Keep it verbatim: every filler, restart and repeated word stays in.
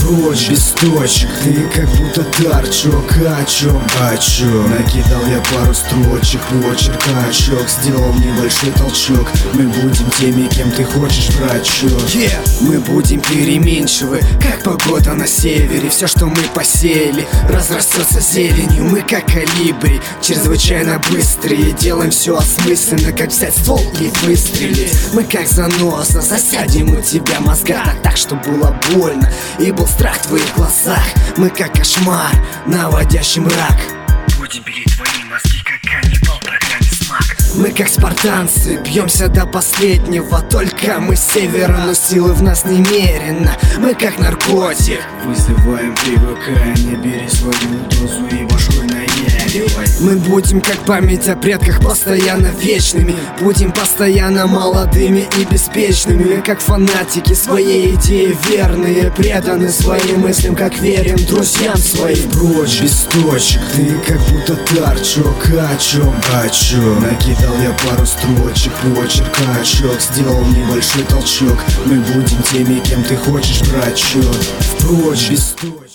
Впрочь, без точек, ты как будто торчок. О чем, о чем? Накидал я пару строчек, почерк, сделал небольшой толчок. Мы будем теми, кем ты хочешь, брачок. yeah. Мы будем переменчивы, как погода на севере. Все, что мы посеяли, разрастется зеленью. Мы как колибри, чрезвычайно быстрые. Делаем все осмысленно, как взять ствол и выстрелить. Мы как заноза, засядем у тебя мозга, так, так что было больно и был страх в твоих глазах. Мы как кошмар, наводящий мрак. Будем пилить твои мозги, как каннибал в программе «Смак». Мы как спартанцы, бьемся до последнего. Только мы с севера, но силы в нас немерено. Мы как наркотик, вызываем привыкание. Бери свою дозу и башкой наяривай. Мы будем как память о предках, постоянно вечными. Будем постоянно молодыми и беспечными. Мы как фанатики, своей идеи верные. Преданы своим мыслям, как верим друзьям своим. Прочь, без точек, ты как будто торчок. О чем, о чем? Накидал я пару строчек, почерк, сделал небольшой толчок. Мы будем теми, кем ты хочешь, брачок. Впрочь, без точек.